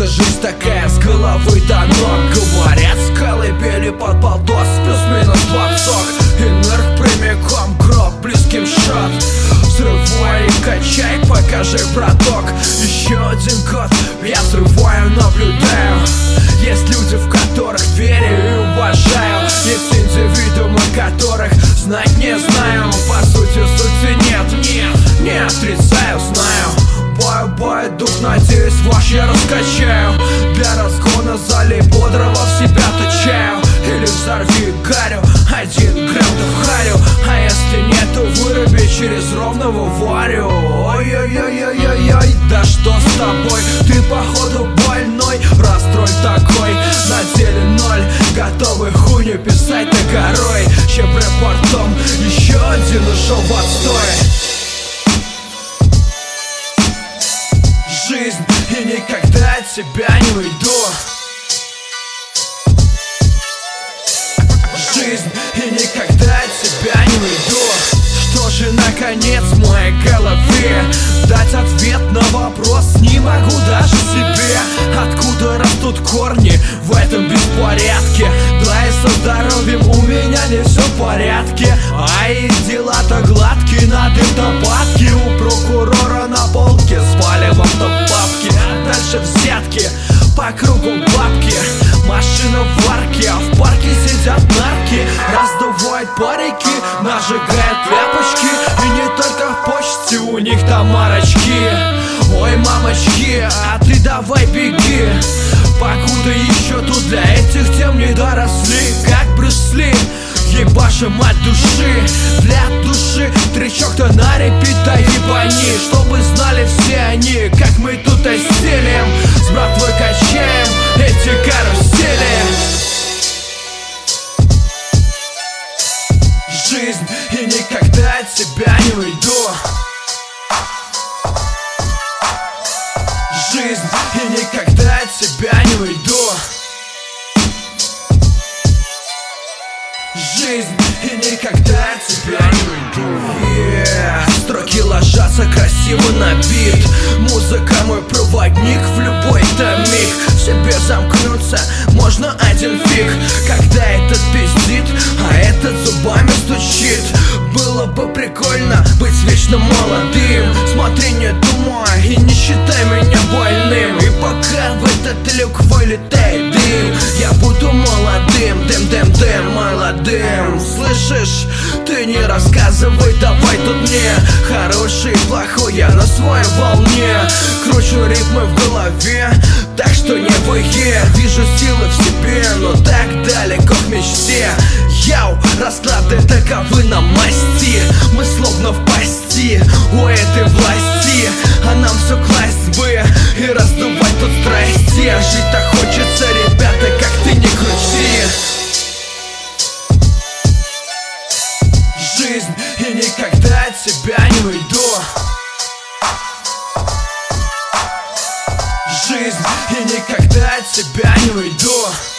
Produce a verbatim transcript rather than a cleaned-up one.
что жизнь такая с головы до ног. Говорят, с колыбели под полдос, плюс-минус двадцок. Энерг прямиком гроб, близким шаг. Взрывай и качай, покажи, браток. Еще один год, я взрываю, наблюдаю. Есть люди, в которых верю и уважаю. Есть индивидуумы, которых знать не знаю. По сути, сути нет, нет, не отрицаю, знаю. Бой-бой, дух, надеюсь, ваш я раскачаю. Для разгона залей бодрого в себя тычаю. Или взорви гарю, один грамм да в харю. А если нету, выруби через ровного варю. Ой-ой-ой-ой-ой-ой, да что с тобой? Ты походу больной, расстрой такой. На деле ноль, готовы хуйню писать на горой. Чем репортом еще один ушел в отстой. Жизнь, и никогда от тебя не уйду. Жизнь, и никогда от тебя не уйду. Что же наконец в моей голове? Дать ответ на вопрос не могу даже себе. Откуда растут корни в этом беспорядке? Да и со здоровьем у меня не все в порядке. А и дела-то гладкие, на дым-то падки. У прокурора на полке с палевом то папки. Дальше взятки, по кругу бабки. Машина в арке, а в парке сидят нарки. Раздувают парики, нажигают ляпочки. И не только в почте у них там марочки. Ой, мамочки, а ты давай беги, покуда еще тут для этих тем не доросли. Как Брюс Ли, ебашим от души. Для души тречок-то на репит, да ебани. Чтобы знали все они, как мы тут осилим. С братвой качаем эти карусели. Жизнь, и никогда от тебя не уйду. Жизнь, и никогда от тебя не уйду. Жизнь, и никогда от тебя не уйду. Yeah. Строки ложатся красиво на бит. Музыка мой проводник в любой-то миг. В себе замкнуться можно один фиг. Когда этот пиздит, а этот зубами стучит. Было бы прикольно быть вечно молодым. Смотри, не думай и не считай меня больным. И пока в этот люк вылетает дым, я буду молодым, дым-дым-дым, молодым. Слышишь? Ты не рассказывай, давай тут мне. Хороший, плохой, я на своей волне. Кручу ритмы в голове, так что не вое. Вижу силы в себе, но так далеко к мечте. Яу, расклады таковы на масти. Мы словно в пасти у этой власти. А нам все класть бы и раздувать тут страсти. А жить-то хочется, ребята, как ты не крути. Жизнь, и никогда от тебя не уйду. Жизнь, и никогда от тебя не уйду.